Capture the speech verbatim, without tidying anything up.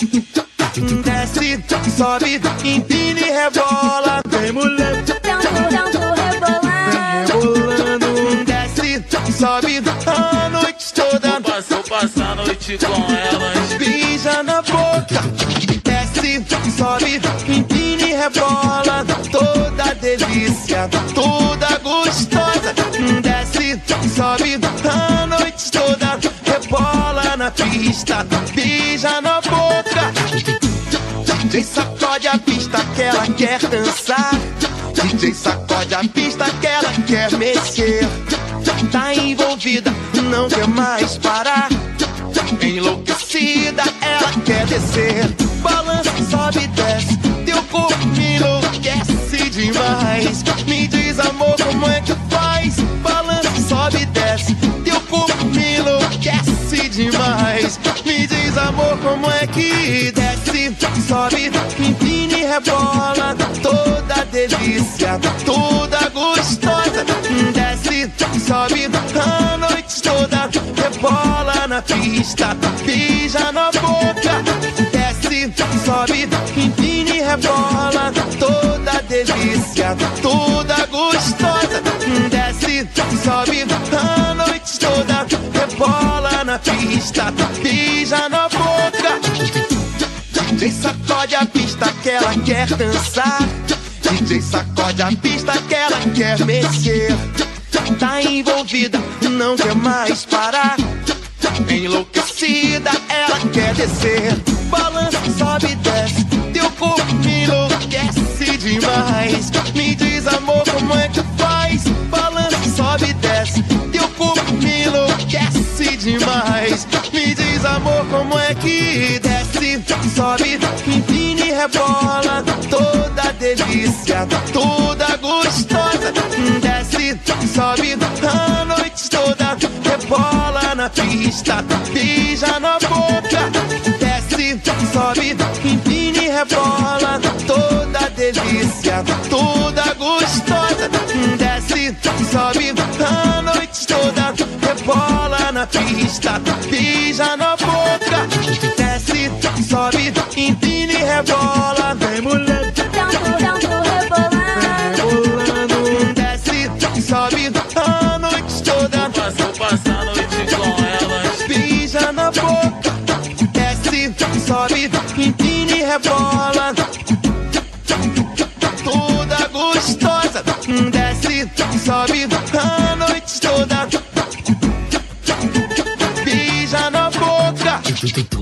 Desce, sobe, empina e rebola. Vem mulher, Tanto, tanto rebolando. rebolando. Desce, sobe a noite toda. Vou passar, passar a noite com elas. Beija na boca. Desce, sobe, empina e rebola. Toda delícia, toda gostosa. Desce, sobe a noite toda. Rebola na pista, beija na boca. D J sacode a pista que ela quer dançar. D J sacode a pista que ela quer mexer. Tá envolvida, não quer mais parar. Enlouquecida, ela quer descer. Balança, sobe e desce. Teu corpo me enlouquece demais. Me diz, amor, como é que faz? Balança, sobe e desce. Teu corpo me enlouquece demais. Me diz, amor, como é que desce? Sobe, empina e rebola. Toda delícia, toda gostosa. Desce, sobe a noite toda. Rebola na pista, beija na boca. Desce, sobe, empina e rebola. Toda delícia, toda gostosa. Desce, sobe a noite toda. Rebola na pista, beija na boca. D J sacode a pista que ela quer dançar. D J sacode a pista que ela quer mexer. Tá envolvida, não quer mais parar. Enlouquecida, ela quer descer. Balança, sobe e desce. Teu corpo me enlouquece demais. Me diz, amor, como é que faz? Balança, sobe e desce. Teu corpo me enlouquece demais. Me diz, amor, como é que desce? Sobe, empina e rebola. Toda delícia, toda gostosa. Desce, sobe a noite toda. Rebola na pista, beija na boca. Desce, sobe, empina e rebola. Toda delícia, toda gostosa. Desce, sobe a noite toda. Rebola na pista, beija na boca. Desce, sobe, empina e rebola. Vem mulher, Tanto, tanto rebolando. rebolando. Desce, sobe a noite toda. Passou, passar a noite com elas. Beija na boca. Desce, sobe, empina e rebola. Toda gostosa. Desce, sobe a noite toda. Beija na boca.